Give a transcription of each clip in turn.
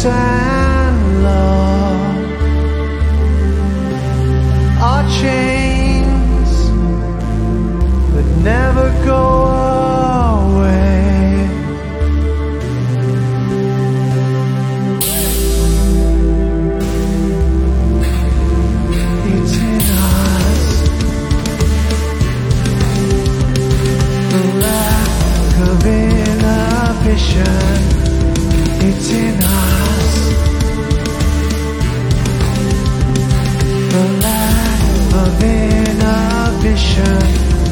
Sex and love are chains that never go away. It's in us, the lack of inhibition. It's in us, the lack of inhibition.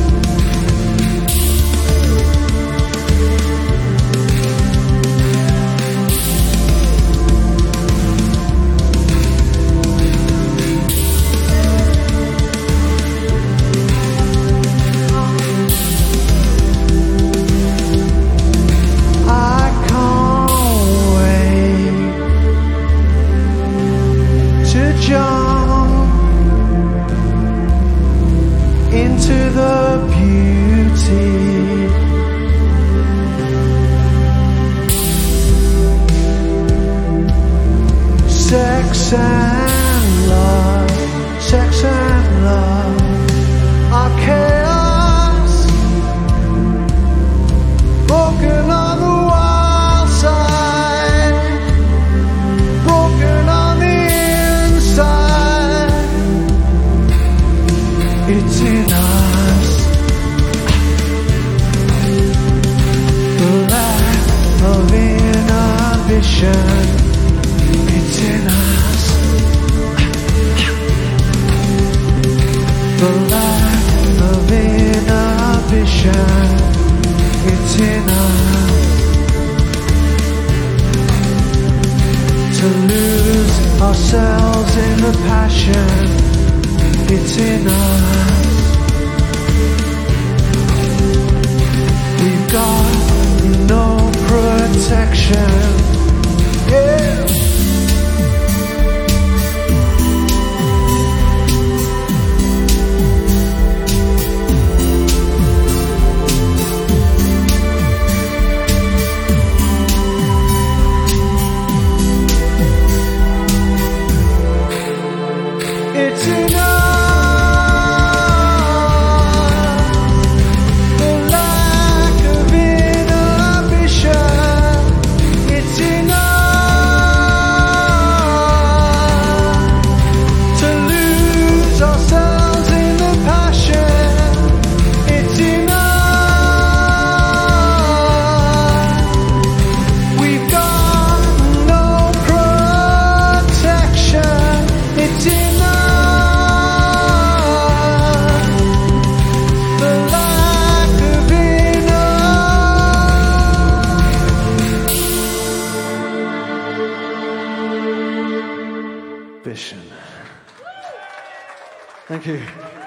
Into the beauty, sex and love are chaos, broken on the wild side, broken on the inside. It's in us, the lack of inhibition. It's in us, the lack of inhibition. It's in us, to lose ourselves in the passion. It's in us, we've got no protection. Yeah. It's in us. Thank you.